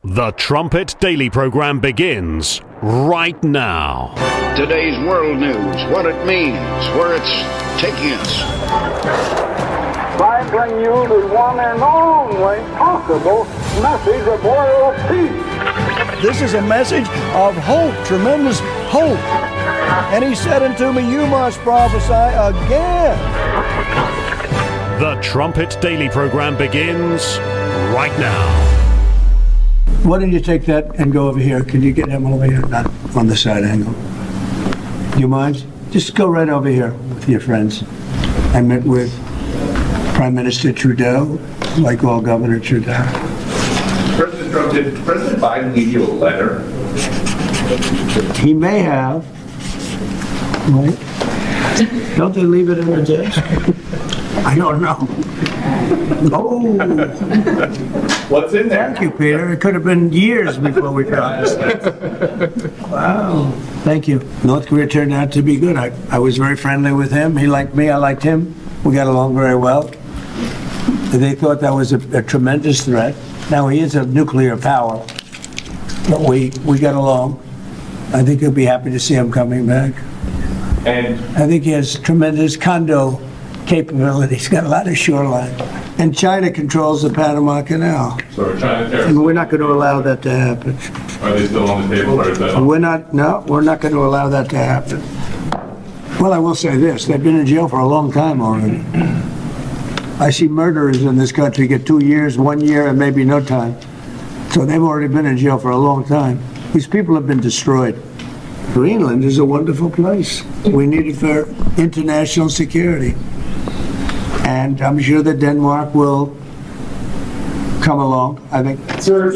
The Trumpet Daily program begins right now. Today's world news, what it means, where it's taking us. I bring you the one and only possible message of world peace. This is a message of hope, tremendous hope. And he said unto me, you must prophesy again. The Trumpet Daily program begins right now. Why don't you take that and go over here? Can you get him over here? Not on the side angle. Do you mind? Just go right over here with your friends. I met with Prime Minister Trudeau, like all Governor Trudeau. President Trump, did President Biden leave you a letter? He may have. Right? Don't they leave it in the desk? I don't know. Oh. What's in there? Thank you, Peter. It could have been years before we found this. Wow. Thank you. North Korea turned out to be good. I was very friendly with him. He liked me. I liked him. We got along very well. They thought that was a tremendous threat. Now, he is a nuclear power. But we got along. I think you'll be happy to see him coming back. And I think he has tremendous condo capability. He's got a lot of shoreline. And China controls the Panama Canal. so China tariffs, And we're not going to allow that to happen. are they still on the table, or is that We're not going to allow that to happen. Well, I will say this, they've been in jail for a long time already. I see murderers in this country get 2 years, 1 year, and maybe no time. So they've already been in jail for a long time. These people have been destroyed. Greenland is a wonderful place. We need it for international security. And I'm sure that Denmark will come along, I think. Sir,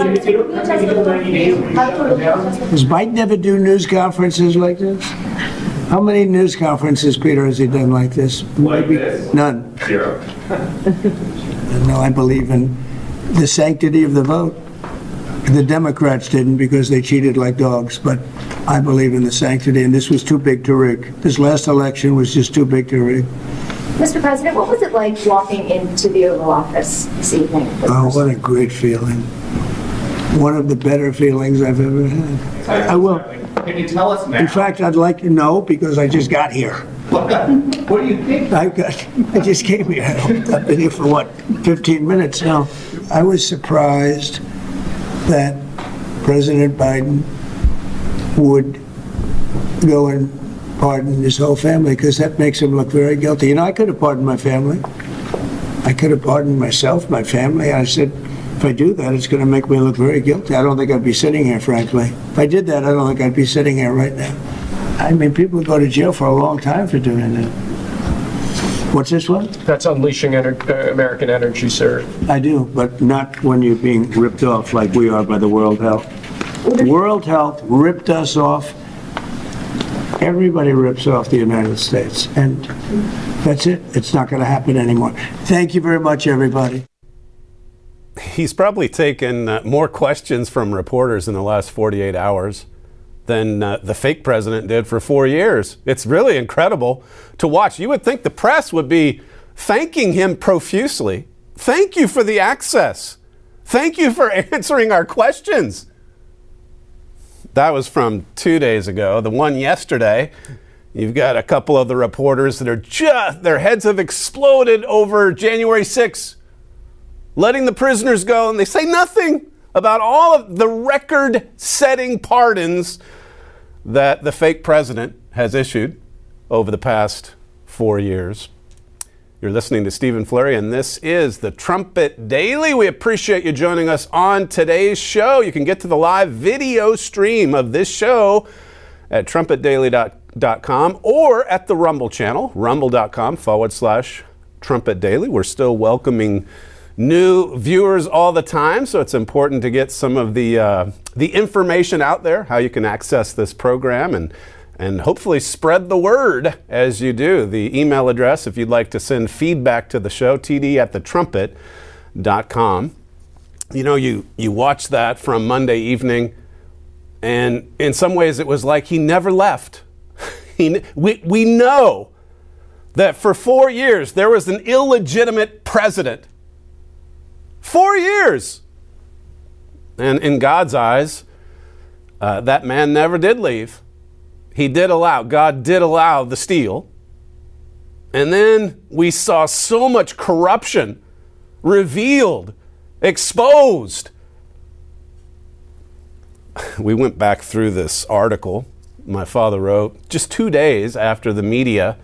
Does Biden ever do news conferences like this? How many news conferences, Peter, has he done like this? like this? None. 0. No, I believe in the sanctity of the vote. The Democrats didn't because they cheated like dogs, but I believe in the sanctity, and this was too big to rig. This last election was just too big to rig. Mr. President, what was it like walking into the Oval Office this evening? Oh, what a great feeling. One of the better feelings I've ever had. I will. Can you tell us now? In fact, I'd like to know because I just got here. What do you think? I just came here. I've been here for, what, 15 minutes now. I was surprised that President Biden would go and pardon his whole family, because that makes him look very guilty. You know, I could have pardoned my family. I could have pardoned myself, my family. I said, if I do that, it's going to make me look very guilty. I don't think I'd be sitting here, frankly. If I did that, I don't think I'd be sitting here right now. I mean, people go to jail for a long time for doing that. What's this one? That's unleashing American energy, sir. I do, but not when you're being ripped off like we are by the World Health. World Health ripped us off. Everybody rips off the United States, and that's it. It's not going to happen anymore. Thank you very much, everybody. He's probably taken more questions from reporters in the last 48 hours than the fake president did for 4 years. It's really incredible to watch. You would think the press would be thanking him profusely. Thank you for the access. Thank you for answering our questions. That was from 2 days ago. The one yesterday, you've got a couple of the reporters that are just, their heads have exploded over January 6th, letting the prisoners go, and they say nothing about all of the record-setting pardons that the fake president has issued over the past 4 years. You're listening to Stephen Flurry, and this is the Trumpet Daily. We appreciate you joining us on today's show. You can get to the live video stream of this show at trumpetdaily.com or at the Rumble channel, rumble.com/Trumpet Daily. We're still welcoming new viewers all the time, so it's important to get some of the information out there, how you can access this program, and hopefully spread the word as you do. The email address, if you'd like to send feedback to the show, td@thetrumpet.com. You know, you watch that from Monday evening, and in some ways it was like he never left. We know that for 4 years there was an illegitimate president. 4 years! And in God's eyes, that man never did leave. God did allow the steal. And then we saw so much corruption revealed, exposed. We went back through this article my father wrote just 2 days after the media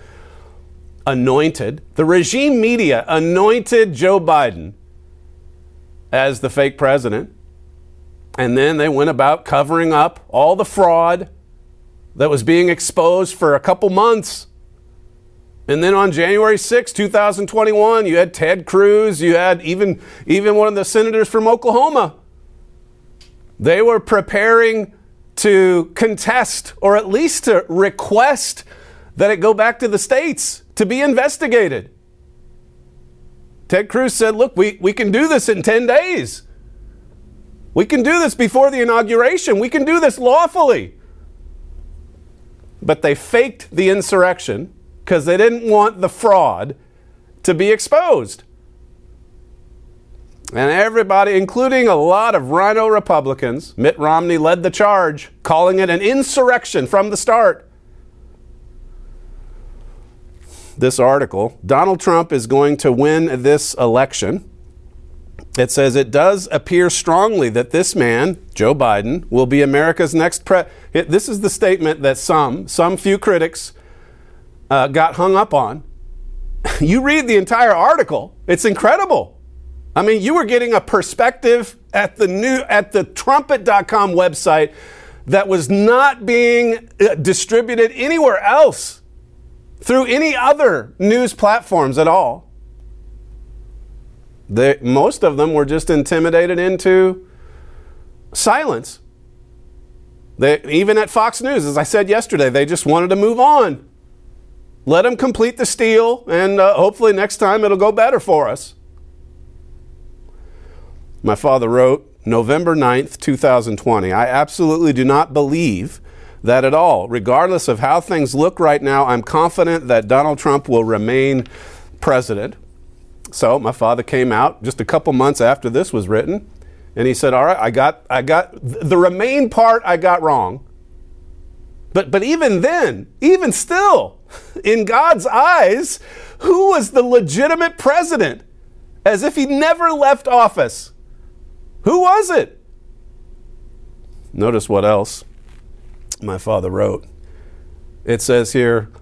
the regime media anointed Joe Biden as the fake president. And then they went about covering up all the fraud that was being exposed for a couple months. And then on January 6, 2021, you had Ted Cruz, you had even one of the senators from Oklahoma. They were preparing to contest, or at least to request that it go back to the states to be investigated. Ted Cruz said, look, we can do this in 10 days. We can do this before the inauguration. We can do this lawfully. But they faked the insurrection because they didn't want the fraud to be exposed. And everybody, including a lot of rhino Republicans, Mitt Romney led the charge, calling it an insurrection from the start. This article, Donald Trump is going to win this election. It says it does appear strongly that this man, Joe Biden, will be America's next president. This is the statement that some few critics got hung up on. You read the entire article. It's incredible. I mean, you were getting a perspective at the trumpet.com website that was not being distributed anywhere else through any other news platforms at all. Most of them were just intimidated into silence. Even at Fox News, as I said yesterday, they just wanted to move on. Let them complete the steal, and hopefully next time it'll go better for us. My father wrote, November 9th, 2020, I absolutely do not believe that at all. Regardless of how things look right now, I'm confident that Donald Trump will remain president. So my father came out just a couple months after this was written, and he said, all right, I got the remain part I got wrong. But even then, even still, in God's eyes, who was the legitimate president? As if he never left office. Who was it? Notice what else my father wrote. It says here,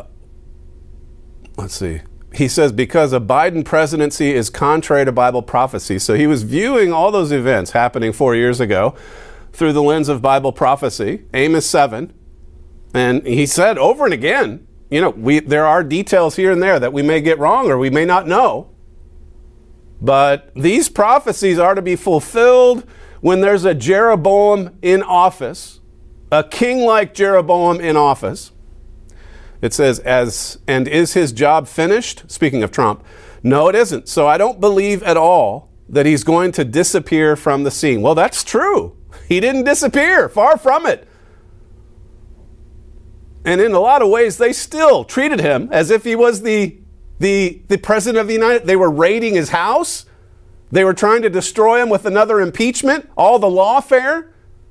let's see. He says, because a Biden presidency is contrary to Bible prophecy. So he was viewing all those events happening 4 years ago through the lens of Bible prophecy, Amos 7. And he said over and again, there are details here and there that we may get wrong or we may not know. But these prophecies are to be fulfilled when there's a Jeroboam in office, a king like Jeroboam in office. It says, and is his job finished? Speaking of Trump. No, it isn't. So I don't believe at all that he's going to disappear from the scene. Well, that's true. He didn't disappear. Far from it. And in a lot of ways, they still treated him as if he was the president of the United States. They were raiding his house. They were trying to destroy him with another impeachment. All the lawfare.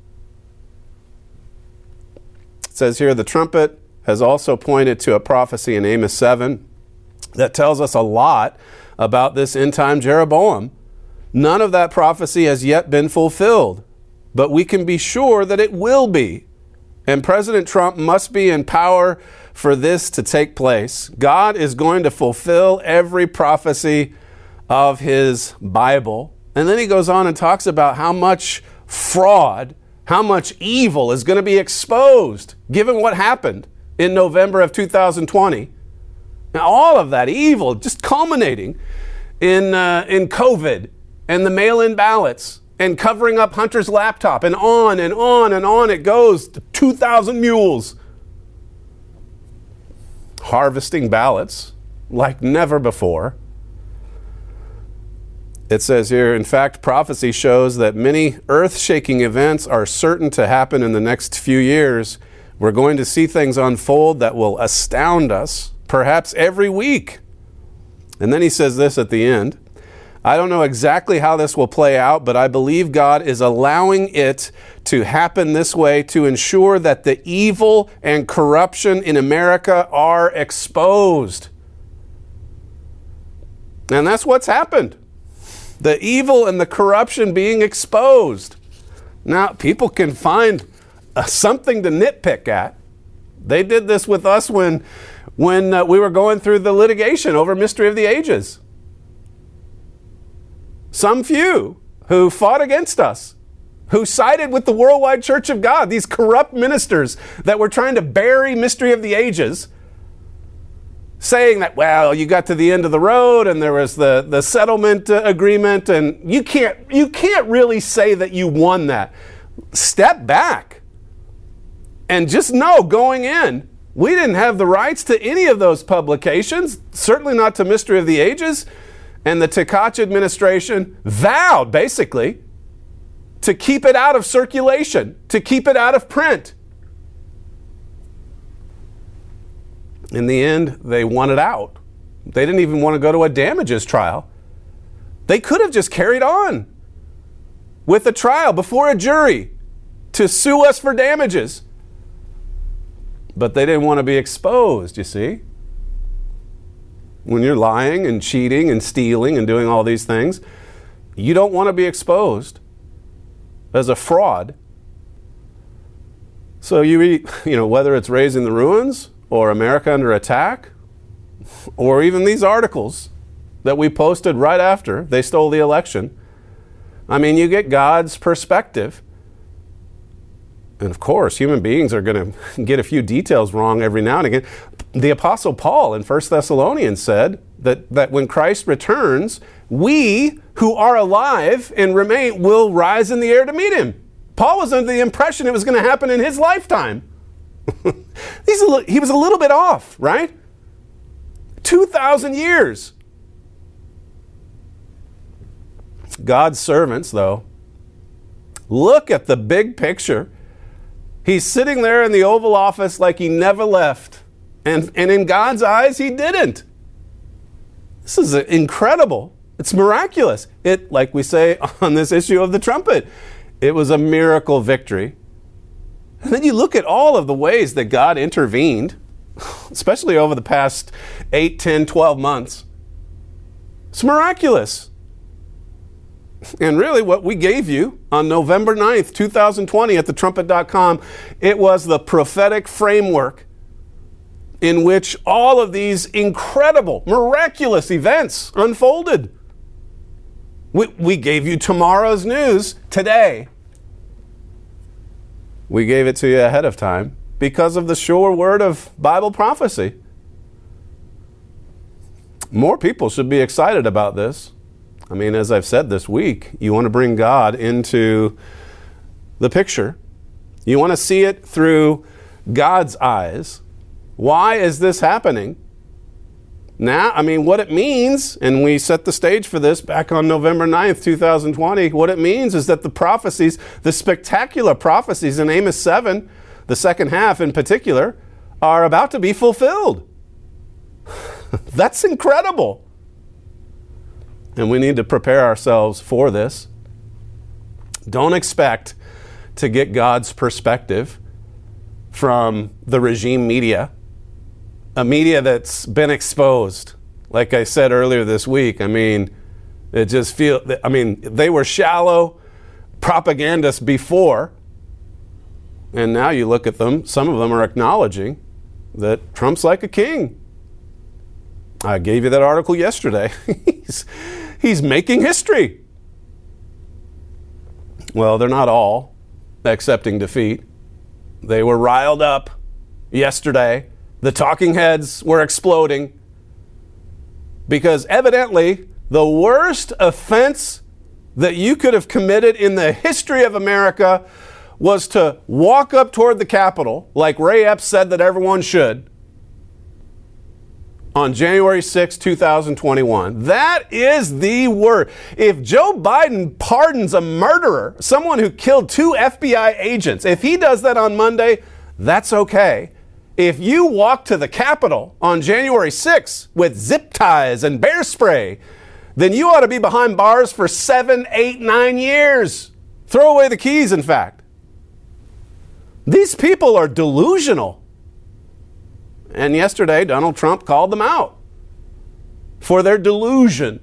It says here, the trumpet has also pointed to a prophecy in Amos 7 that tells us a lot about this end-time Jeroboam. None of that prophecy has yet been fulfilled, but we can be sure that it will be. And President Trump must be in power for this to take place. God is going to fulfill every prophecy of his Bible. And then he goes on and talks about how much fraud, how much evil is going to be exposed, given what happened in November of 2020. Now, all of that evil just culminating in COVID and the mail-in ballots and covering up Hunter's laptop and on and on and on it goes to 2,000 mules. Harvesting ballots like never before. It says here, in fact, prophecy shows that many earth-shaking events are certain to happen in the next few years. We're going to see things unfold that will astound us, perhaps every week. And then he says this at the end, I don't know exactly how this will play out, but I believe God is allowing it to happen this way to ensure that the evil and corruption in America are exposed. And that's what's happened. The evil and the corruption being exposed. Now, people can find something to nitpick at. They did this with us when we were going through the litigation over Mystery of the Ages. Some few who fought against us, who sided with the Worldwide Church of God, these corrupt ministers that were trying to bury Mystery of the Ages, saying that, well, you got to the end of the road and there was the settlement agreement, and you can't really say that you won that. Step back and just know going in, we didn't have the rights to any of those publications, certainly not to Mystery of the Ages. And the Tkach administration vowed, basically, to keep it out of circulation, to keep it out of print. In the end, they won it out. They didn't even want to go to a damages trial. They could have just carried on with a trial before a jury to sue us for damages. But they didn't want to be exposed, you see. When you're lying and cheating and stealing and doing all these things, you don't want to be exposed as a fraud. So whether it's Raising the Ruins or America Under Attack, or even these articles that we posted right after they stole the election, I mean, you get God's perspective. And of course, human beings are going to get a few details wrong every now and again. The Apostle Paul in 1 Thessalonians said that when Christ returns, we who are alive and remain will rise in the air to meet him. Paul was under the impression it was going to happen in his lifetime. He was a little bit off, right? 2,000 years. God's servants, though, look at the big picture. He's sitting there in the Oval Office like he never left. And in God's eyes, he didn't. This is incredible. It's miraculous. It, like we say on this issue of the trumpet, it was a miracle victory. And then you look at all of the ways that God intervened, especially over the past 8, 10, 12 months. It's miraculous. And really what we gave you on November 9th, 2020 at thetrumpet.com, it was the prophetic framework in which all of these incredible, miraculous events unfolded. We gave you tomorrow's news today. We gave it to you ahead of time because of the sure word of Bible prophecy. More people should be excited about this. I mean, as I've said this week, you want to bring God into the picture. You want to see it through God's eyes. Why is this happening? Now, I mean, what it means, and we set the stage for this back on November 9th, 2020, what it means is that the prophecies, the spectacular prophecies in Amos 7, the second half in particular, are about to be fulfilled. That's incredible. And we need to prepare ourselves for this. Don't expect to get God's perspective from the regime media. A media that's been exposed. Like I said earlier this week, I mean, they were shallow propagandists before, and now you look at them, some of them are acknowledging that Trump's like a king. I gave you that article yesterday. He's making history. Well, they're not all accepting defeat. They were riled up yesterday. The talking heads were exploding because evidently the worst offense that you could have committed in the history of America was to walk up toward the Capitol, like Ray Epps said that everyone should, on January 6, 2021. That is the word. If Joe Biden pardons a murderer, someone who killed 2 FBI agents, if he does that on Monday, that's okay. If you walk to the Capitol on January 6 with zip ties and bear spray, then you ought to be behind bars for 7, 8, 9 years. Throw away the keys, in fact. These people are delusional. And yesterday, Donald Trump called them out for their delusion.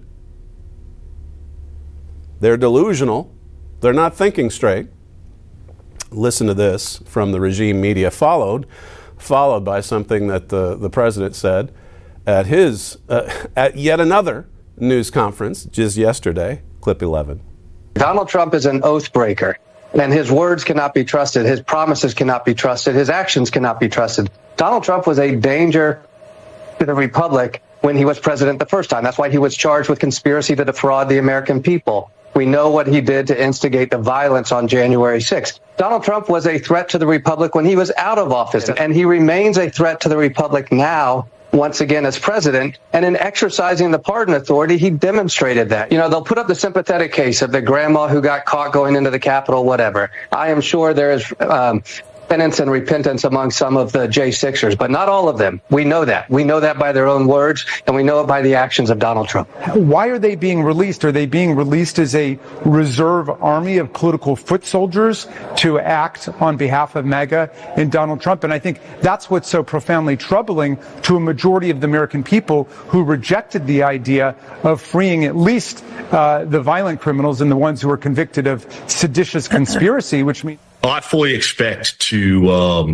They're delusional. They're not thinking straight. Listen to this from the regime media, followed by something that the president said at yet another news conference just yesterday. Clip 11. Donald Trump is an oath breaker, and his words cannot be trusted. His promises cannot be trusted. His actions cannot be trusted. Donald Trump was a danger to the republic when he was president the first time. That's why he was charged with conspiracy to defraud the American people. We know what he did to instigate the violence on January 6th. Donald Trump was a threat to the republic when he was out of office, and he remains a threat to the republic now, once again as president. And in exercising the pardon authority, he demonstrated that. You know, they'll put up the sympathetic case of the grandma who got caught going into the Capitol, whatever. I am sure there is penance and repentance among some of the J6ers, but not all of them. We know that. We know that by their own words, and we know it by the actions of Donald Trump. Why are they being released? Are they being released as a reserve army of political foot soldiers to act on behalf of MAGA and Donald Trump? And I think that's what's so profoundly troubling to a majority of the American people who rejected the idea of freeing at least the violent criminals and the ones who are convicted of seditious conspiracy, which means I fully expect to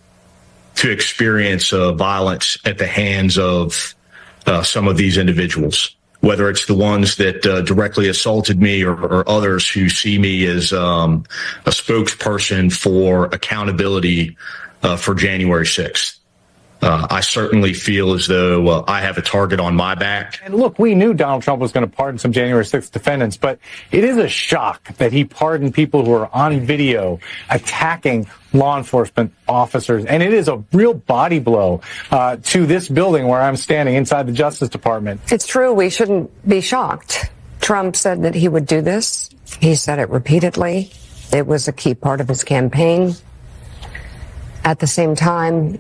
experience violence at the hands of some of these individuals, whether it's the ones that directly assaulted me or others who see me as a spokesperson for accountability for January 6th. I certainly feel as though I have a target on my back. And look, we knew Donald Trump was going to pardon some January 6th defendants, but it is a shock that he pardoned people who are on video attacking law enforcement officers. And it is a real body blow to this building where I'm standing inside the Justice Department. It's true. We shouldn't be shocked. Trump said that he would do this. He said it repeatedly. It was a key part of his campaign. At the same time,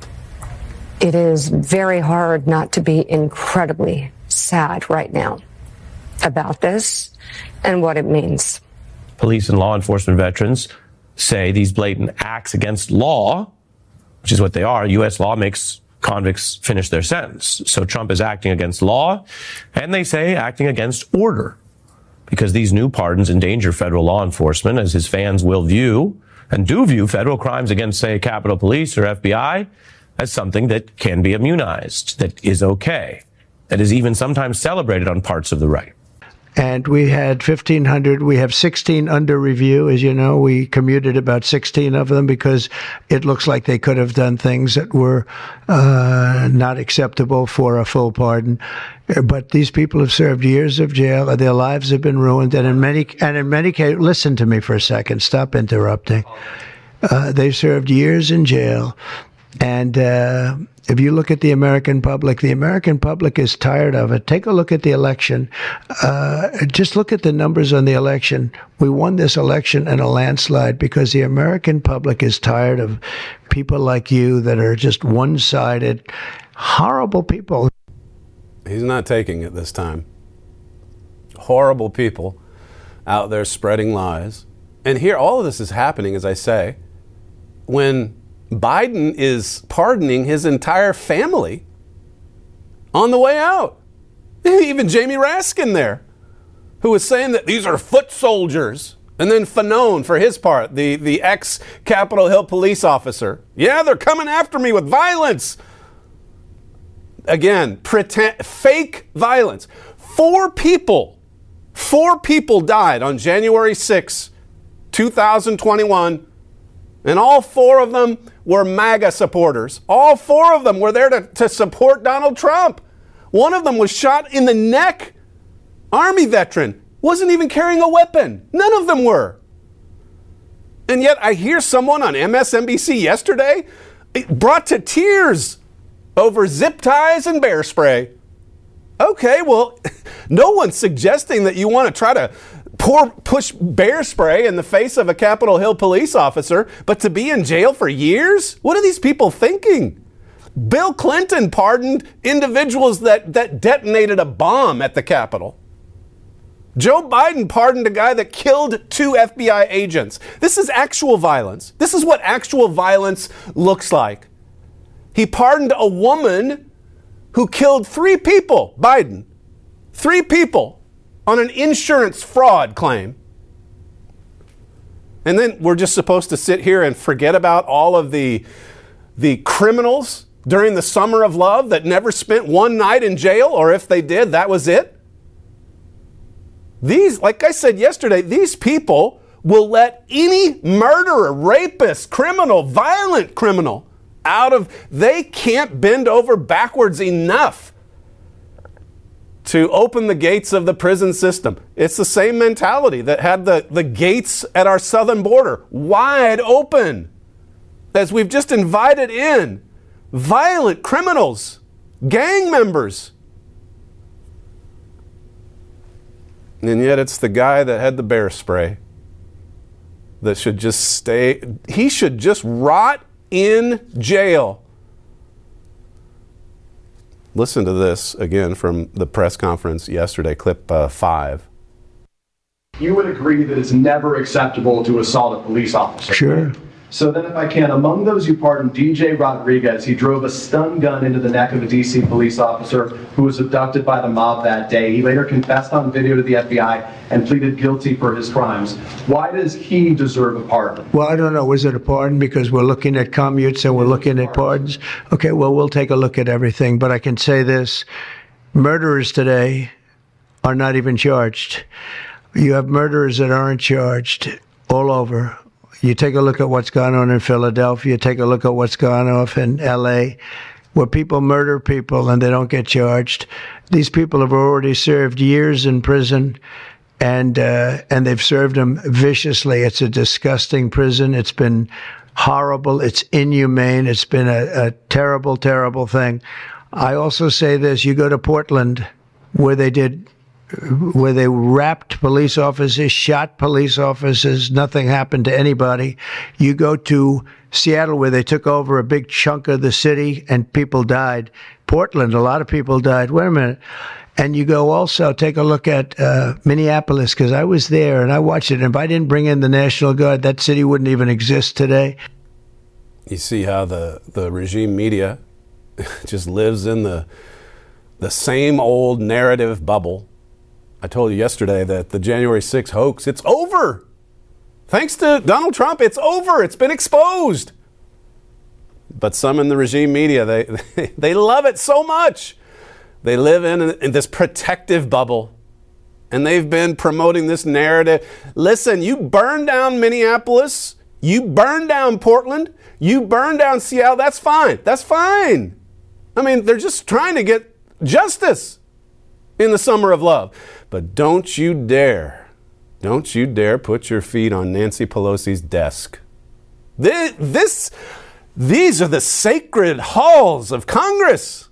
it is very hard not to be incredibly sad right now about this and what it means. Police and law enforcement veterans say these blatant acts against law, which is what they are, U.S. law makes convicts finish their sentence. So Trump is acting against law, and they say acting against order, because these new pardons endanger federal law enforcement, as his fans will view, and do view, federal crimes against, say, Capitol Police or FBI as something that can be immunized, that is okay, that is even sometimes celebrated on parts of the right. And we had 1,500. We have 16 under review. As you know, we commuted about 16 of them because it looks like they could have done things that were not acceptable for a full pardon. But these people have served years of jail. Their lives have been ruined. And in many cases, listen to me for a second. Stop interrupting. They've served years in jail. And if you look at the American public is tired of it. Take a look at the election. Just look at the numbers on the election. We won this election in a landslide because the American public is tired of people like you that are just one-sided, horrible people. He's not taking it this time. Horrible people out there spreading lies. And here, all of this is happening, as I say, when Biden is pardoning his entire family on the way out. Even Jamie Raskin there, who was saying that these are foot soldiers. And then Fanone, for his part, the ex-Capitol Hill police officer. Yeah, they're coming after me with violence. Again, fake violence. Four people died on January 6, 2021. And all four of them were MAGA supporters. All four of them were there to support Donald Trump. One of them was shot in the neck. Army veteran. Wasn't even carrying a weapon. None of them were. And yet I hear someone on MSNBC yesterday brought to tears over zip ties and bear spray. Okay, well, no one's suggesting that you want to try to push bear spray in the face of a Capitol Hill police officer, but to be in jail for years? What are these people thinking? Bill Clinton pardoned individuals that detonated a bomb at the Capitol. Joe Biden pardoned a guy that killed 2 FBI agents. This is actual violence. This is what actual violence looks like. He pardoned a woman who killed 3 people, Biden. 3 people on an insurance fraud claim. And then we're just supposed to sit here and forget about all of the criminals during the summer of love that never spent one night in jail, or if they did, that was it. These, like I said yesterday, these people will let any murderer, rapist, criminal, violent criminal out of, they can't bend over backwards enough to open the gates of the prison system. It's the same mentality that had the gates at our southern border wide open as we've just invited in violent criminals, gang members. And yet it's the guy that had the bear spray that should just stay, he should just rot in jail. Listen to this again from the press conference yesterday, clip 5. You would agree that it's never acceptable to assault a police officer? Sure. So then if I can, among those you pardoned, DJ Rodriguez, he drove a stun gun into the neck of a D.C. police officer who was abducted by the mob that day. He later confessed on video to the FBI and pleaded guilty for his crimes. Why does he deserve a pardon? Well, I don't know. Was it a pardon? Because we're looking at commutes and we're looking at pardons. Okay, well, we'll take a look at everything. But I can say this. Murderers today are not even charged. You have murderers that aren't charged all over. You take a look at what's gone on in Philadelphia, take a look at what's gone off in L.A., where people murder people and they don't get charged. These people have already served years in prison, and they've served them viciously. It's a disgusting prison. It's been horrible. It's inhumane. It's been a terrible, terrible thing. I also say this. You go to Portland, where they wrapped police officers, shot police officers, nothing happened to anybody. You go to Seattle, where they took over a big chunk of the city and people died. Portland, a lot of people died. Wait a minute. And you go also, take a look at Minneapolis, because I was there and I watched it. And if I didn't bring in the National Guard, that city wouldn't even exist today. You see how the regime media just lives in the same old narrative bubble. I told you yesterday that the January 6th hoax, it's over. Thanks to Donald Trump, it's over. It's been exposed. But some in the regime media, they love it so much. They live in this protective bubble. And they've been promoting this narrative. Listen, you burn down Minneapolis, you burn down Portland, you burn down Seattle, that's fine. That's fine. I mean, they're just trying to get justice in the summer of love. But don't you dare put your feet on Nancy Pelosi's desk. These are the sacred halls of Congress.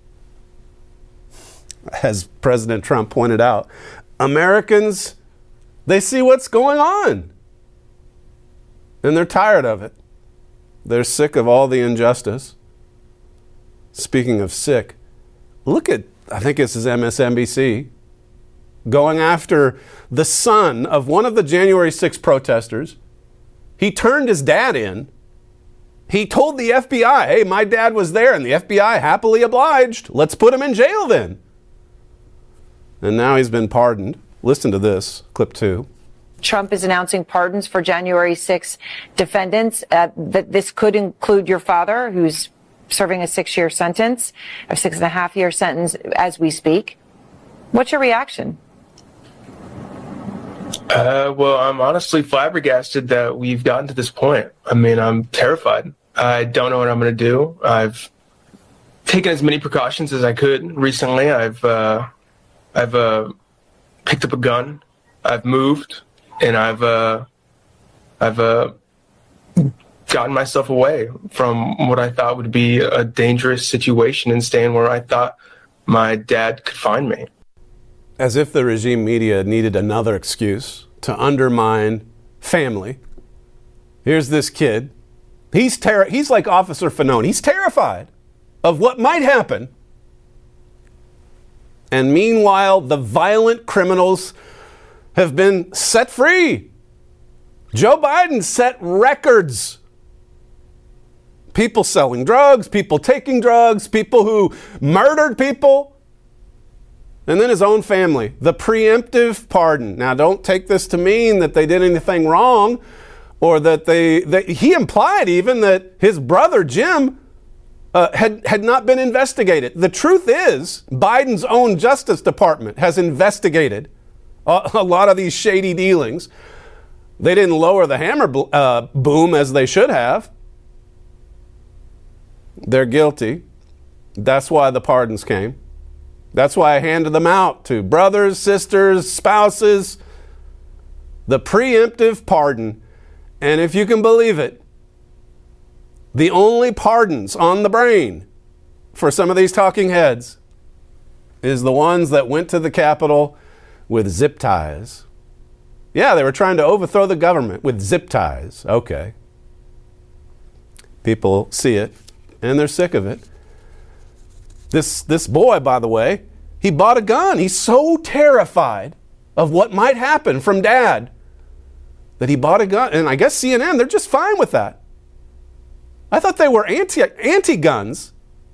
As President Trump pointed out, Americans, they see what's going on. And they're tired of it. They're sick of all the injustice. Speaking of sick, look at, I think this is MSNBC, going after the son of one of the January 6th protesters. He turned his dad in. He told the FBI, hey, my dad was there, and the FBI happily obliged. Let's put him in jail then. And now he's been pardoned. Listen to this, clip 2. Trump is announcing pardons for January 6 defendants. That this could include your father, who's serving a 6-year sentence, a 6.5-year sentence as we speak. What's your reaction? Well, I'm honestly flabbergasted that we've gotten to this point. I mean, I'm terrified. I don't know what I'm going to do. I've taken as many precautions as I could recently. I've picked up a gun. I've moved, and I've gotten myself away from what I thought would be a dangerous situation and staying where I thought my dad could find me. As if the regime media needed another excuse to undermine family. Here's this kid. He's like Officer Fanone. He's terrified of what might happen. And meanwhile, the violent criminals have been set free. Joe Biden set records. People selling drugs, people taking drugs, people who murdered people. And then his own family. The preemptive pardon. Now, don't take this to mean that they did anything wrong, or that he implied even that his brother Jim had not been investigated. The truth is, Biden's own Justice Department has investigated a lot of these shady dealings. They didn't lower the hammer boom as they should have. They're guilty. That's why the pardons came. That's why I handed them out to brothers, sisters, spouses. The preemptive pardon. And if you can believe it, the only pardons on the brain for some of these talking heads is the ones that went to the Capitol with zip ties. Yeah, they were trying to overthrow the government with zip ties. Okay. People see it, and they're sick of it. This boy, by the way, he bought a gun. He's so terrified of what might happen from dad that he bought a gun. And I guess CNN, they're just fine with that. I thought they were anti-guns.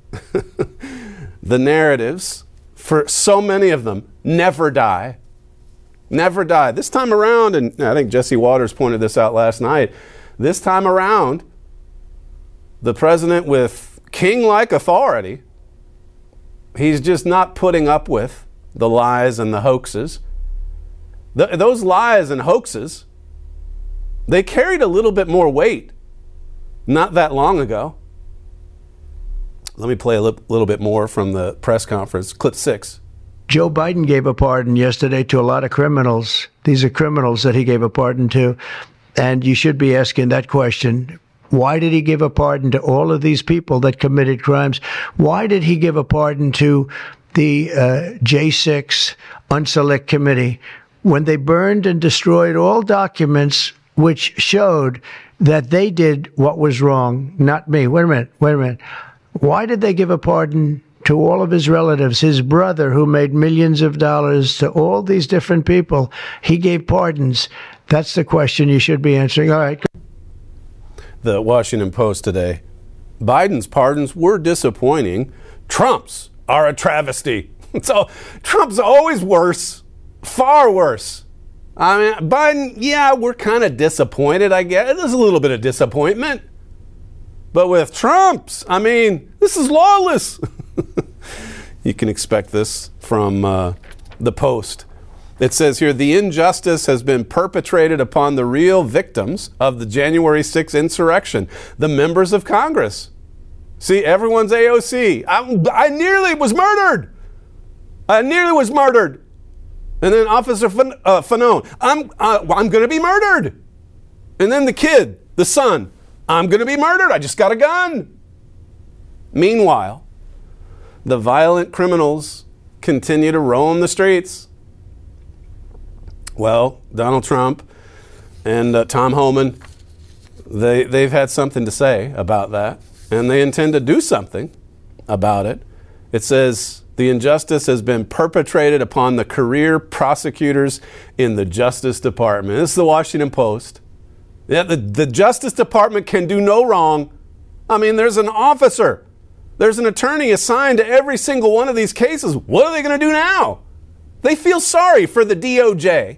The narratives, for so many of them, never die. Never die. This time around, and I think Jesse Waters pointed this out last night, this time around, the president with king-like authority, he's just not putting up with the lies and the hoaxes. Those lies and hoaxes, they carried a little bit more weight not that long ago. Let me play a little bit more from the press conference. Clip 6. Joe Biden gave a pardon yesterday to a lot of criminals. These are criminals that he gave a pardon to. And you should be asking that question. Why did he give a pardon to all of these people that committed crimes? Why did he give a pardon to the J6 Unselect Committee when they burned and destroyed all documents which showed that they did what was wrong, not me? Wait a minute. Why did they give a pardon to all of his relatives, his brother who made millions of dollars, to all these different people? He gave pardons. That's the question you should be answering. All right. The Washington Post today. Biden's pardons were disappointing. Trump's are a travesty. So Trump's always worse, far worse. I mean, Biden, yeah, we're kind of disappointed, I guess. There's a little bit of disappointment. But with Trump's, I mean, this is lawless. You can expect this from the Post. It says here, the injustice has been perpetrated upon the real victims of the January 6th insurrection, the members of Congress. See, everyone's AOC. I nearly was murdered. And then Officer Fanone, I'm going to be murdered. And then the kid, the son, I'm going to be murdered. I just got a gun. Meanwhile, the violent criminals continue to roam the streets. Well, Donald Trump and Tom Homan, they've had something to say about that, and they intend to do something about it. It says the injustice has been perpetrated upon the career prosecutors in the Justice Department. This is the Washington Post. Yeah, the Justice Department can do no wrong. I mean, there's an officer. There's an attorney assigned to every single one of these cases. What are they going to do now? They feel sorry for the DOJ.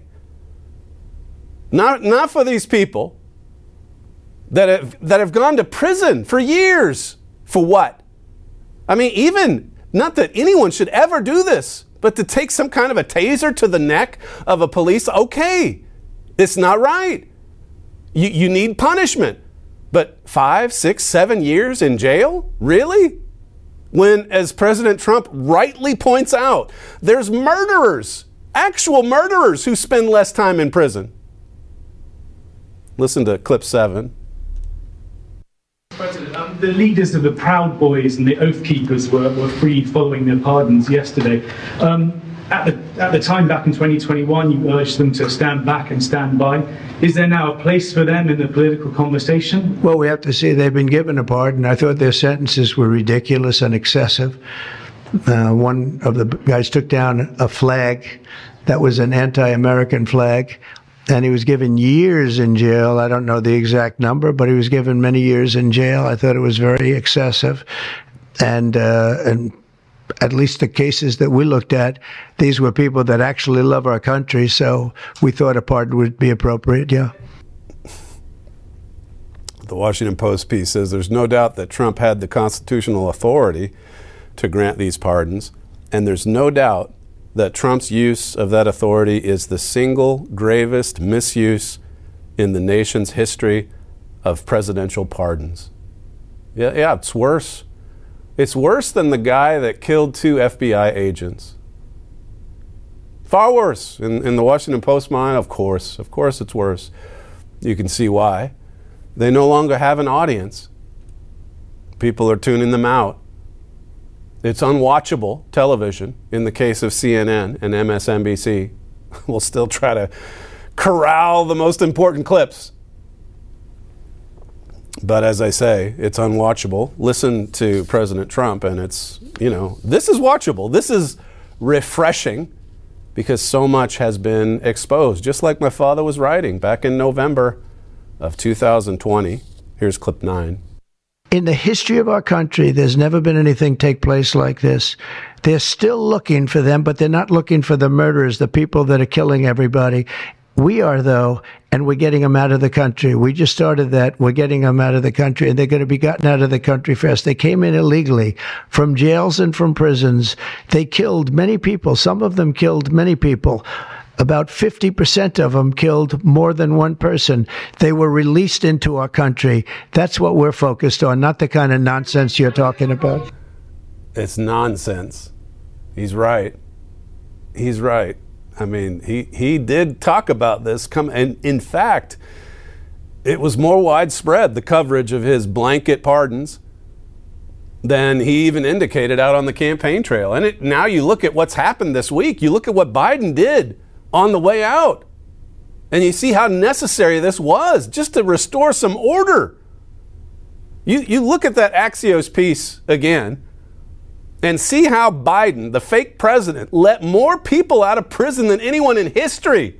Not for these people that have gone to prison for years. For what? I mean, even, not that anyone should ever do this, but to take some kind of a taser to the neck of a police, okay, it's not right. You need punishment. But 5, 6, 7 years in jail? Really? When, as President Trump rightly points out, there's murderers, actual murderers who spend less time in prison. Listen to clip 7. President, the leaders of the Proud Boys and the Oath Keepers were freed following their pardons yesterday. At the time back in 2021, you urged them to stand back and stand by. Is there now a place for them in the political conversation? Well, we have to see they've been given a pardon. I thought their sentences were ridiculous and excessive. One of the guys took down a flag that was an anti-American flag. And he was given years in jail. I don't know the exact number, but he was given many years in jail. I thought it was very excessive. And at least the cases that we looked at, these were people that actually love our country. So we thought a pardon would be appropriate, yeah. The Washington Post piece says there's no doubt that Trump had the constitutional authority to grant these pardons. And there's no doubt that Trump's use of that authority is the single gravest misuse in the nation's history of presidential pardons. Yeah, it's worse. It's worse than the guy that killed 2 FBI agents. Far worse. In the Washington Post mind, of course it's worse. You can see why. They no longer have an audience. People are tuning them out. It's unwatchable television in the case of CNN and MSNBC. We'll still try to corral the most important clips. But as I say, it's unwatchable. Listen to President Trump and it's, this is watchable. This is refreshing because so much has been exposed. Just like my father was writing back in November of 2020. Here's clip 9. In the history of our country, there's never been anything take place like this. They're still looking for them, but they're not looking for the murderers, the people that are killing everybody. We are, though, and we're getting them out of the country. We just started that. We're getting them out of the country, and they're going to be gotten out of the country fast. They came in illegally from jails and from prisons. They killed many people. Some of them killed many people. About 50% of them killed more than one person. They were released into our country. That's what we're focused on, not the kind of nonsense you're talking about. It's nonsense. He's right. He's right. I mean, he did talk about this. And in fact, it was more widespread, the coverage of his blanket pardons, than he even indicated out on the campaign trail. And now you look at what's happened this week. You look at what Biden did on the way out. And you see how necessary this was just to restore some order. You look at that Axios piece again and see how Biden, the fake president, let more people out of prison than anyone in history.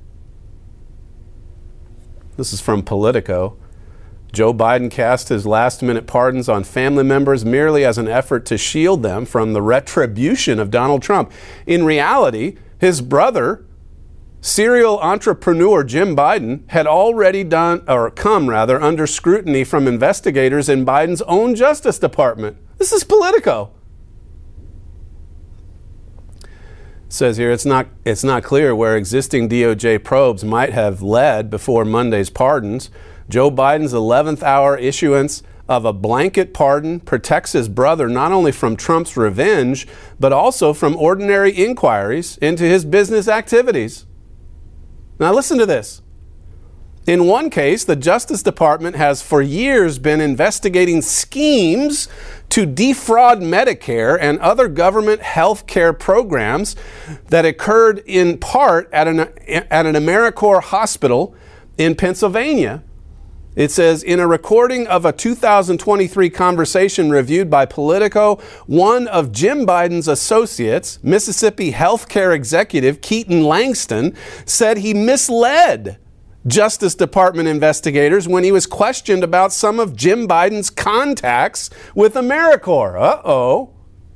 This is from Politico. Joe Biden cast his last-minute pardons on family members merely as an effort to shield them from the retribution of Donald Trump. In reality, his brother, serial entrepreneur Jim Biden, had already come under scrutiny from investigators in Biden's own Justice Department. This is Politico. It says here it's not clear where existing DOJ probes might have led before Monday's pardons. Joe Biden's 11th hour issuance of a blanket pardon protects his brother not only from Trump's revenge, but also from ordinary inquiries into his business activities. Now listen to this. In one case, the Justice Department has for years been investigating schemes to defraud Medicare and other government health care programs that occurred in part at an AmeriCorps hospital in Pennsylvania. It says, in a recording of a 2023 conversation reviewed by Politico, one of Jim Biden's associates, Mississippi healthcare executive Keaton Langston, said he misled Justice Department investigators when he was questioned about some of Jim Biden's contacts with AmeriCorps. Uh-oh.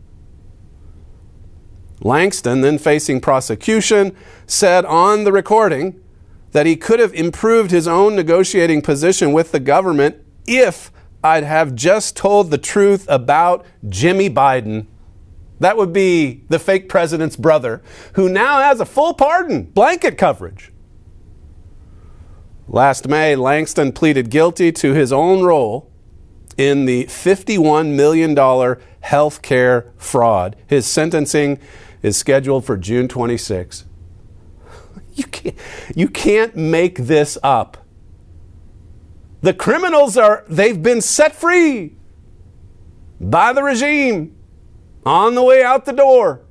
Langston, then facing prosecution, said on the recording that he could have improved his own negotiating position with the government if I'd have just told the truth about Jimmy Biden. That would be the fake president's brother, who now has a full pardon, blanket coverage. Last May, Langston pleaded guilty to his own role in the $51 million health care fraud. His sentencing is scheduled for June 26. You can't make this up. The criminals they've been set free by the regime on the way out the door.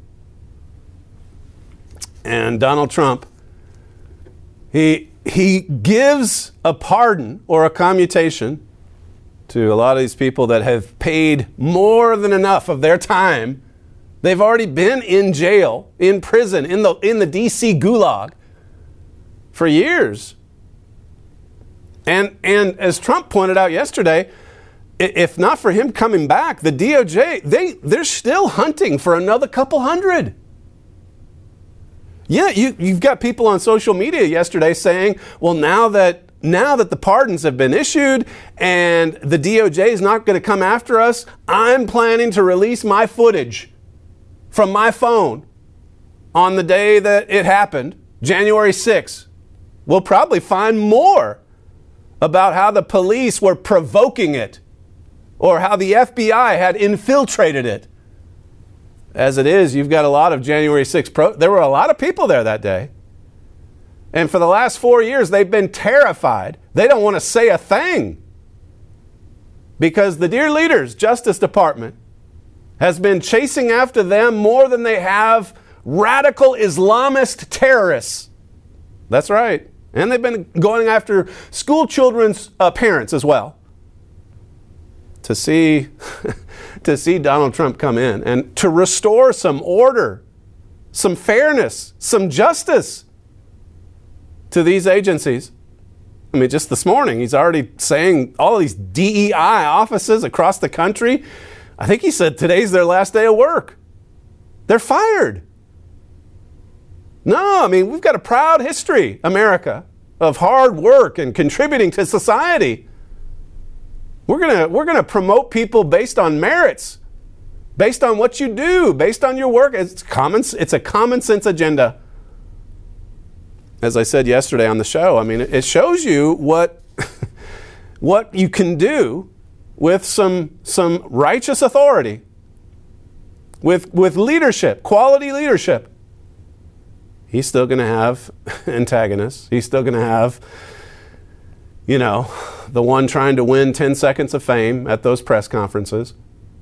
And Donald Trump, he gives a pardon or a commutation to a lot of these people that have paid more than enough of their time They've already been in jail, in prison, in the D.C. gulag for years. And as Trump pointed out yesterday, if not for him coming back, the DOJ, they're still hunting for another couple hundred. Yeah, you've got people on social media yesterday saying, well, now that the pardons have been issued and the DOJ is not going to come after us, I'm planning to release my footage from my phone on the day that it happened, January 6th. We'll probably find more about how the police were provoking it or how the FBI had infiltrated it. As it is, you've got a lot of January 6th. There were a lot of people there that day. And for the last 4 years, they've been terrified. They don't want to say a thing because the dear leader's Justice Department has been chasing after them more than they have radical Islamist terrorists. That's right. And they've been going after school children's parents as well to see Donald Trump come in and to restore some order, some fairness, some justice to these agencies. I mean, just this morning, he's already saying all these DEI offices across the country, I think he said today's their last day of work. They're fired. No, I mean, we've got a proud history, America, of hard work and contributing to society. We're gonna promote people based on merits, based on what you do, based on your work. It's a common sense agenda. As I said yesterday on the show, I mean, it shows you what you can do with some righteous authority, with leadership, quality leadership. He's still going to have antagonists. He's still going to have, the one trying to win 10 seconds of fame at those press conferences.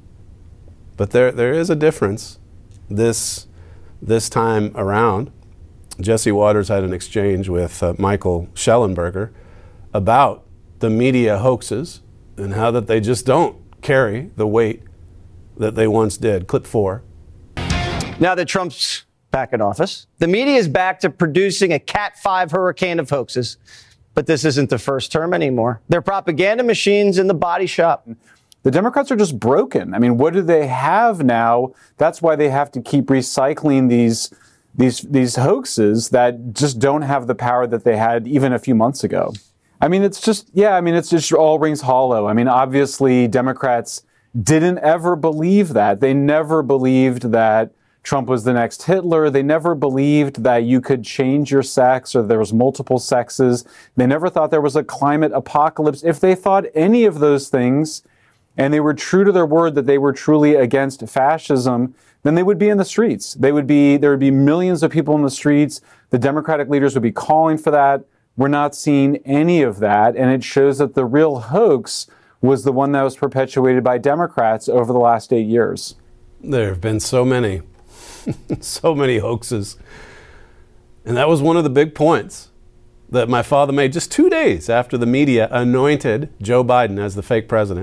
But there is a difference this time around. Jesse Waters had an exchange with Michael Schellenberger about the media hoaxes and how that they just don't carry the weight that they once did. Clip 4. Now that Trump's back in office, the media is back to producing a Cat 5 hurricane of hoaxes. But this isn't the first term anymore. They're propaganda machines in the body shop. The Democrats are just broken. I mean, what do they have now? That's why they have to keep recycling these hoaxes that just don't have the power that they had even a few months ago. I mean, it's just all rings hollow. I mean, obviously, Democrats didn't ever believe that. They never believed that Trump was the next Hitler. They never believed that you could change your sex or there was multiple sexes. They never thought there was a climate apocalypse. If they thought any of those things and they were true to their word that they were truly against fascism, then they would be in the streets. There would be millions of people in the streets. The Democratic leaders would be calling for that. We're not seeing any of that. And it shows that the real hoax was the one that was perpetuated by Democrats over the last 8 years. There have been so many. So many hoaxes. And that was one of the big points that my father made just 2 days after the media anointed Joe Biden as the fake president.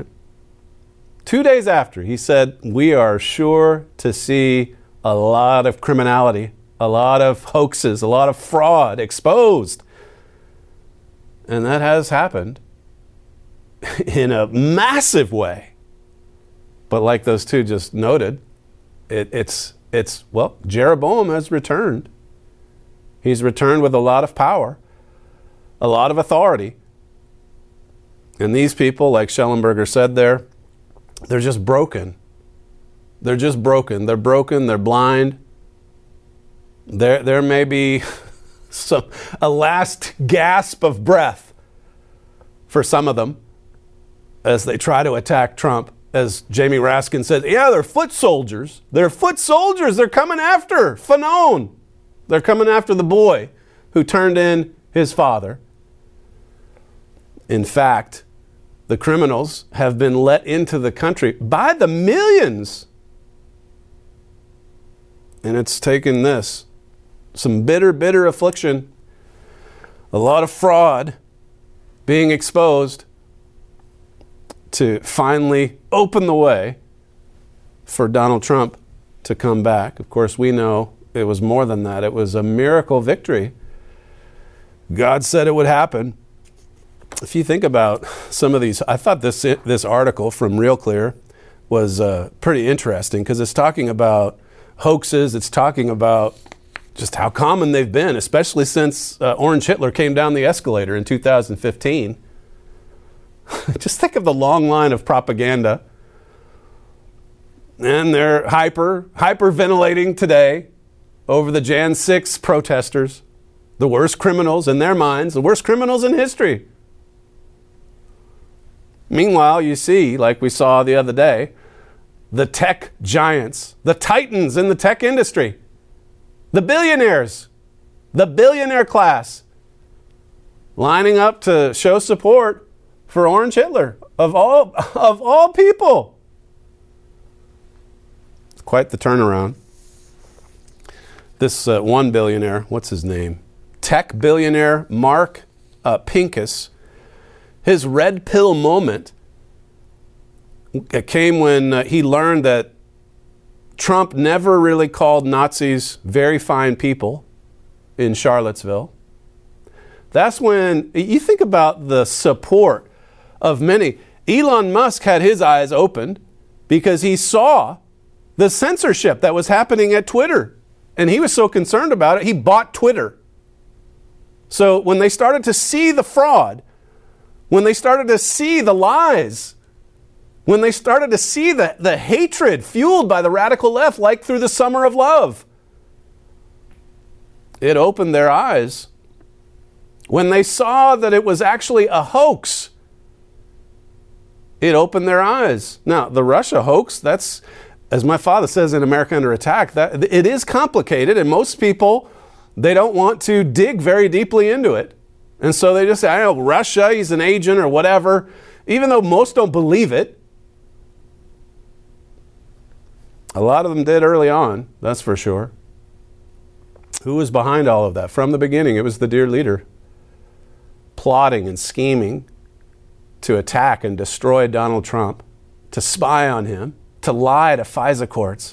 2 days after, he said, we are sure to see a lot of criminality, a lot of hoaxes, a lot of fraud exposed. And that has happened in a massive way. But like those two just noted, it's Jeroboam has returned. He's returned with a lot of power, a lot of authority. And these people, like Schellenberger said there, they're just broken. They're just broken. They're broken. They're blind. There may be a last gasp of breath for some of them as they try to attack Trump. As Jamie Raskin said, yeah, they're foot soldiers. They're foot soldiers. They're coming after Fanon. They're coming after the boy who turned in his father. In fact, the criminals have been let into the country by the millions. And it's taken some bitter affliction, a lot of fraud being exposed to finally open the way for Donald Trump to come back. Of course, we know it was more than that. It was a miracle victory. God said it would happen. If you think about some of these, I thought this article from Real Clear was pretty interesting because it's talking about hoaxes. It's talking about just how common they've been, especially since Orange Hitler came down the escalator in 2015. Just think of the long line of propaganda. And they're hyperventilating today over the Jan 6 protesters, the worst criminals in their minds, the worst criminals in history. Meanwhile, you see, like we saw the other day, the tech giants, the titans in the tech industry, the billionaires, the billionaire class, lining up to show support for Orange Hitler, of all people. Quite the turnaround. This one billionaire, what's his name? Tech billionaire Mark Pincus. His red pill moment came when he learned that Trump never really called Nazis very fine people in Charlottesville. That's when you think about the support of many. Elon Musk had his eyes opened because he saw the censorship that was happening at Twitter. And he was so concerned about it, he bought Twitter. So when they started to see the fraud, when they started to see the lies, when they started to see the hatred fueled by the radical left, like through the Summer of Love, it opened their eyes. When they saw that it was actually a hoax, it opened their eyes. Now, the Russia hoax, that's, as my father says in America Under Attack, that it is complicated, and most people, they don't want to dig very deeply into it. And so they just say, I know, Russia, he's an agent or whatever, even though most don't believe it. A lot of them did early on, that's for sure. Who was behind all of that? From the beginning, it was the dear leader, plotting and scheming to attack and destroy Donald Trump, to spy on him, to lie to FISA courts.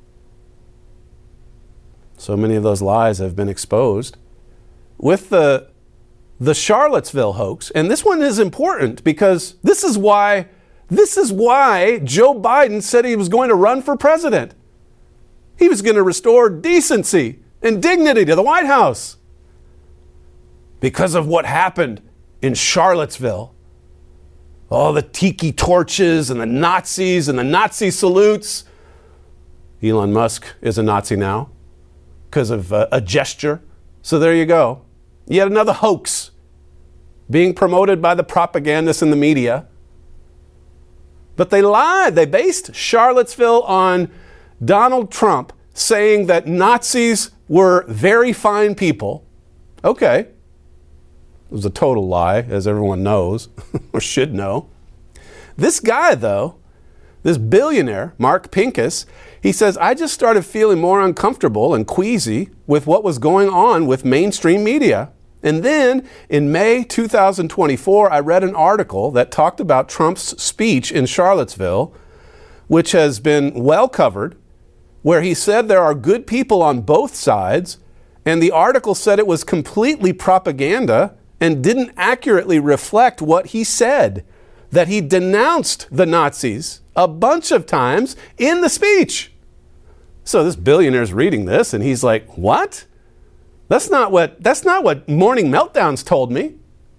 So many of those lies have been exposed. With the Charlottesville hoax, and this one is important because this is why Joe Biden said he was going to run for president. He was going to restore decency and dignity to the White House. Because of what happened in Charlottesville. All the tiki torches and the Nazis and the Nazi salutes. Elon Musk is a Nazi now because of a gesture. So there you go. Yet another hoax being promoted by the propagandists in the media. But they lied. They based Charlottesville on Donald Trump saying that Nazis were very fine people. Okay. It was a total lie, as everyone knows, or should know. This guy, though, this billionaire, Mark Pincus, he says, I just started feeling more uncomfortable and queasy with what was going on with mainstream media. And then in May 2024, I read an article that talked about Trump's speech in Charlottesville, which has been well covered, where he said there are good people on both sides. And the article said it was completely propaganda and didn't accurately reflect what he said, that he denounced the Nazis a bunch of times in the speech. So this billionaire's reading this and he's like, what? That's not what Morning Meltdowns told me.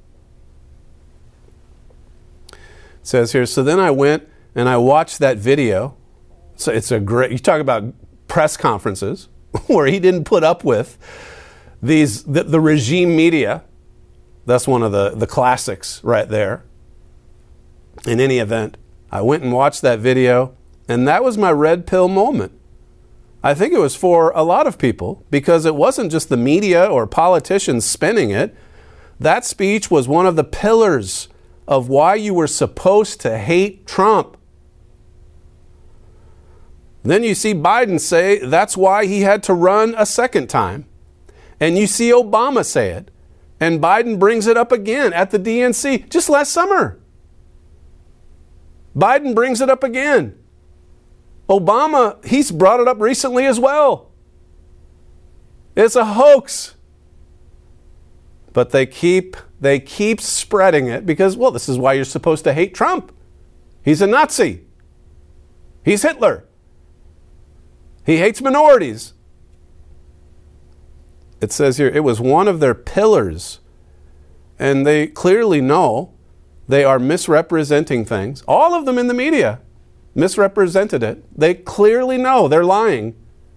It says here, so then I went and I watched that video. So it's a great, you talk about press conferences where he didn't put up with the regime media. That's one of the classics right there. In any event, I went and watched that video, and that was my red pill moment. I think it was for a lot of people because it wasn't just the media or politicians spinning it. That speech was one of the pillars of why you were supposed to hate Trump. Then you see Biden say that's why he had to run a second time. And you see Obama say it. And Biden brings it up again at the DNC just last summer. Biden brings it up again. Obama, he's brought it up recently as well. It's a hoax. But they keep spreading it because, well, this is why you're supposed to hate Trump. He's a Nazi. He's Hitler. He hates minorities. It says here, it was one of their pillars. And they clearly know they are misrepresenting things. All of them in the media misrepresented it. They clearly know they're lying.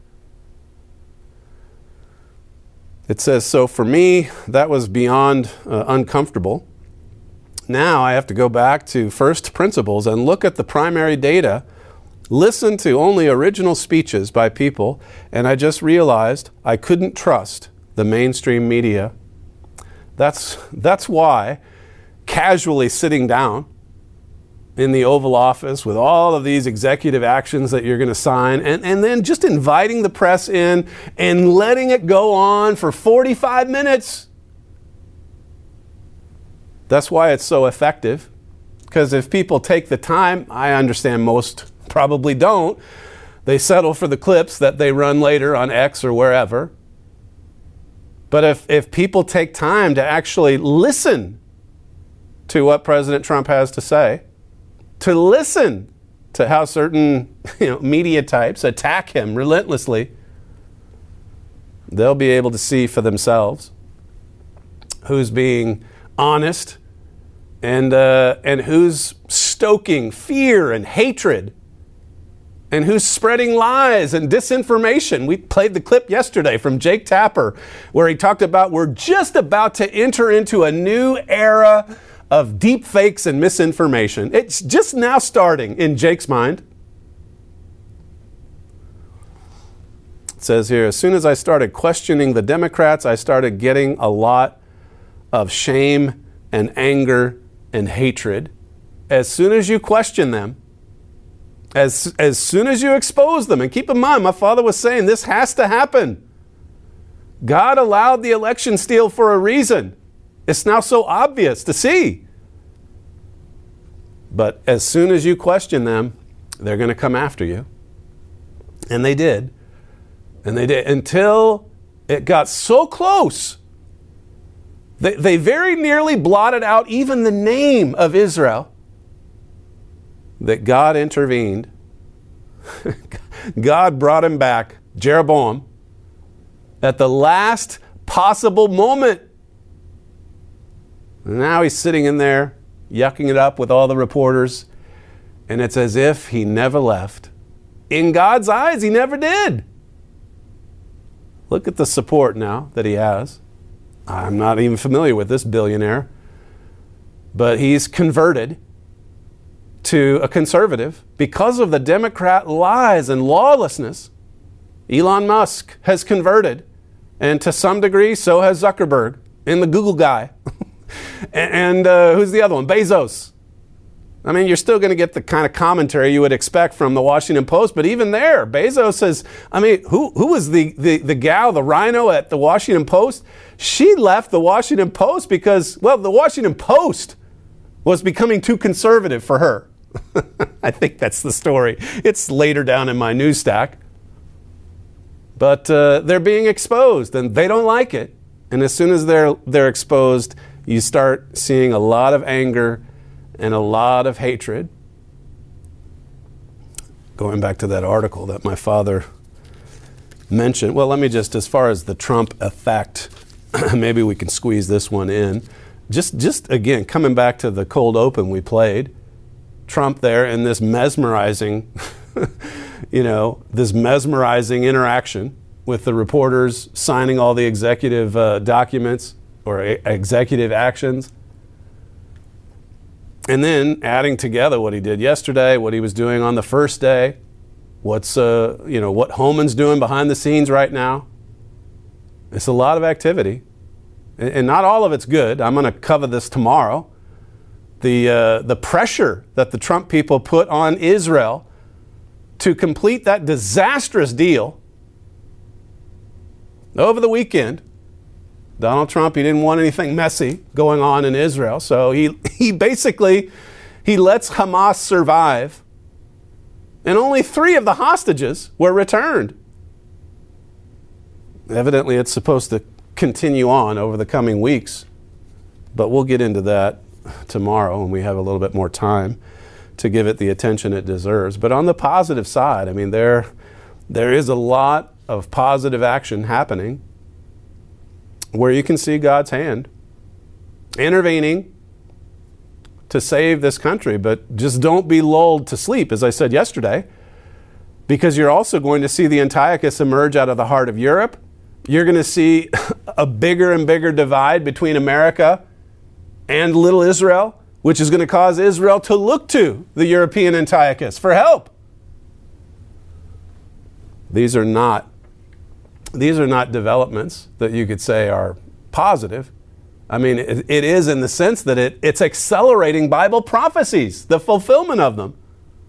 It says, so for me, that was beyond uncomfortable. Now I have to go back to first principles and look at the primary data, listen to only original speeches by people, and I just realized I couldn't trust the mainstream media. That's why casually sitting down in the Oval Office with all of these executive actions that you're going to sign, and then just inviting the press in and letting it go on for 45 minutes. That's why it's so effective. Because if people take the time, I understand most probably don't, they settle for the clips that they run later on X or wherever. But if people take time to actually listen to what President Trump has to say, to listen to how certain media types attack him relentlessly, they'll be able to see for themselves who's being honest and who's stoking fear and hatred and who's spreading lies and disinformation. We played the clip yesterday from Jake Tapper where he talked about we're just about to enter into a new era of deep fakes and misinformation. It's just now starting in Jake's mind. It says here, as soon as I started questioning the Democrats, I started getting a lot of shame and anger and hatred. As soon as you question them, as soon as you expose them, and keep in mind, my father was saying this has to happen. God allowed the election steal for a reason. It's now so obvious to see. But as soon as you question them, they're going to come after you. And they did. And they did until it got so close. They very nearly blotted out even the name of Israel that God intervened. God brought him back, Jeroboam, at the last possible moment. And now he's sitting in there, yucking it up with all the reporters, and it's as if he never left. In God's eyes, he never did. Look at the support now that he has. I'm not even familiar with this billionaire, but he's converted to a conservative because of the Democrat lies and lawlessness. Elon Musk has converted, and to some degree, so has Zuckerberg and the Google guy. and who's the other one? Bezos. I mean, you're still going to get the kind of commentary you would expect from the Washington Post, but even there, Bezos says, I mean, who was the gal, the rhino at the Washington Post? She left the Washington Post because, well, the Washington Post was becoming too conservative for her. I think that's the story. It's later down in my news stack. But they're being exposed, and they don't like it. And as soon as they're exposed, you start seeing a lot of anger and a lot of hatred. Going back to that article that my father mentioned. Well, let me just, as far as the Trump effect, maybe we can squeeze this one in. Just again, coming back to the cold open we played, Trump there in this mesmerizing, this mesmerizing interaction with the reporters signing all the executive documents or executive actions. And then adding together what he did yesterday, what he was doing on the first day, what Homan's doing behind the scenes right now. It's a lot of activity. And not all of it's good. I'm going to cover this tomorrow. The pressure that the Trump people put on Israel to complete that disastrous deal over the weekend. Donald Trump, he didn't want anything messy going on in Israel, so he basically lets Hamas survive and only 3 of the hostages were returned. Evidently, it's supposed to continue on over the coming weeks, but we'll get into that tomorrow when we have a little bit more time to give it the attention it deserves. But on the positive side, I mean, there is a lot of positive action happening where you can see God's hand intervening to save this country. But just don't be lulled to sleep, as I said yesterday, because you're also going to see the Antiochus emerge out of the heart of Europe. You're going to see a bigger and bigger divide between America and little Israel, which is going to cause Israel to look to the European Antiochus for help. These are not developments that you could say are positive. I mean, it is in the sense that it's accelerating Bible prophecies, the fulfillment of them.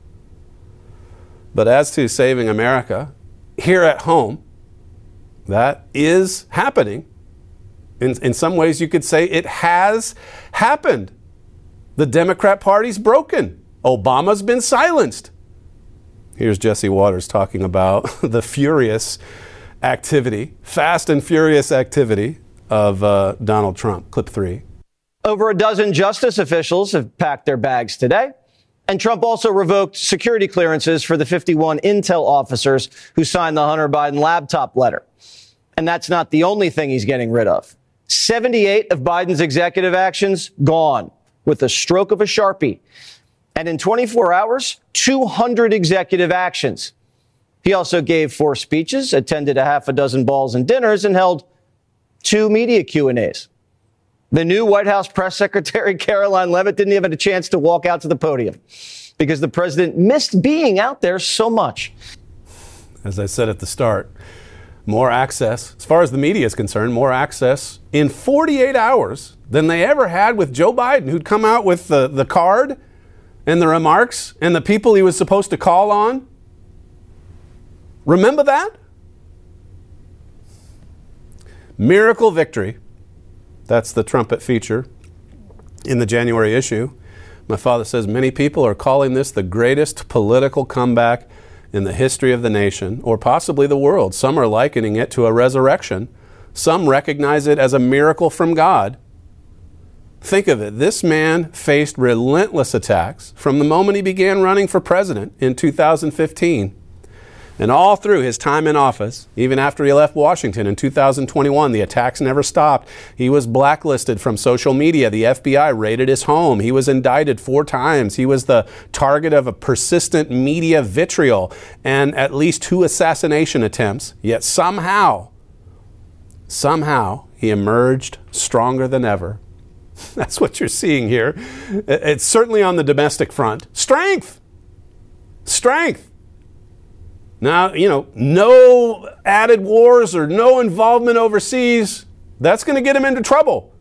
But as to saving America here at home, that is happening. In some ways, you could say it has happened. The Democrat Party's broken. Obama's been silenced. Here's Jesse Waters talking about the furious activity, fast and furious activity of Donald Trump. Clip 3. Over a dozen justice officials have packed their bags today. And Trump also revoked security clearances for the 51 intel officers who signed the Hunter Biden laptop letter. And that's not the only thing he's getting rid of. 78 of Biden's executive actions gone with a stroke of a Sharpie. And in 24 hours, 200 executive actions. He also gave 4 speeches, attended a half a dozen balls and dinners, and held 2 media Q&As. The new White House press secretary, Caroline Leavitt, didn't even have a chance to walk out to the podium because the president missed being out there so much. As I said at the start, more access, as far as the media is concerned, more access in 48 hours than they ever had with Joe Biden, who'd come out with the card and the remarks and the people he was supposed to call on. Remember that? Miracle victory. That's the trumpet feature in the January issue. My father says many people are calling this the greatest political comeback in the history of the nation, or possibly the world. Some are likening it to a resurrection. Some recognize it as a miracle from God. Think of it. This man faced relentless attacks from the moment he began running for president in 2015. And all through his time in office, even after he left Washington in 2021, the attacks never stopped. He was blacklisted from social media. The FBI raided his home. He was indicted 4 times. He was the target of a persistent media vitriol and at least 2 assassination attempts. Yet somehow, he emerged stronger than ever. That's what you're seeing here. It's certainly on the domestic front. Strength! Now, no added wars or no involvement overseas, that's going to get him into trouble.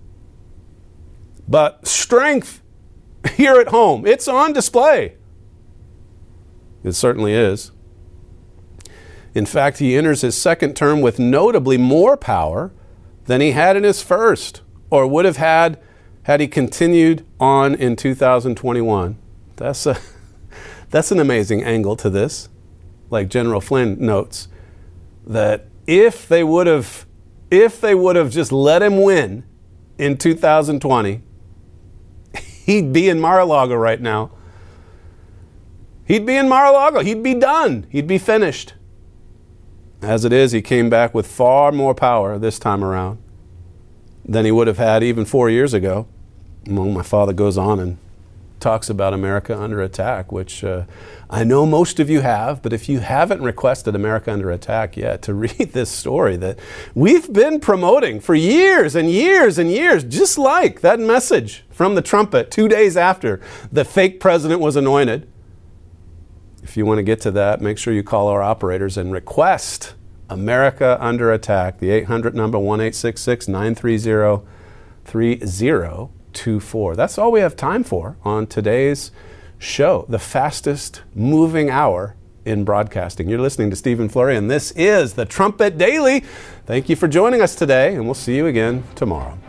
But strength here at home, it's on display. It certainly is. In fact, he enters his second term with notably more power than he had in his first, or would have had he continued on in 2021. That's an amazing angle to this. Like General Flynn notes, that if they would have just let him win in 2020, he'd be in Mar-a-Lago right now. He'd be in Mar-a-Lago. He'd be done. He'd be finished. As it is, he came back with far more power this time around than he would have had even 4 years ago. Well, my father goes on and talks about America Under Attack, which I know most of you have, but if you haven't requested America Under Attack yet, to read this story that we've been promoting for years and years and years, just like that message from the trumpet 2 days after the fake president was anointed. If you want to get to that, make sure you call our operators and request America Under Attack, the 800 number 1-866-930-3024. That's all we have time for on today's show, the fastest moving hour in broadcasting. You're listening to Stephen Flurry, and this is the Trumpet Daily. Thank you for joining us today, and we'll see you again tomorrow.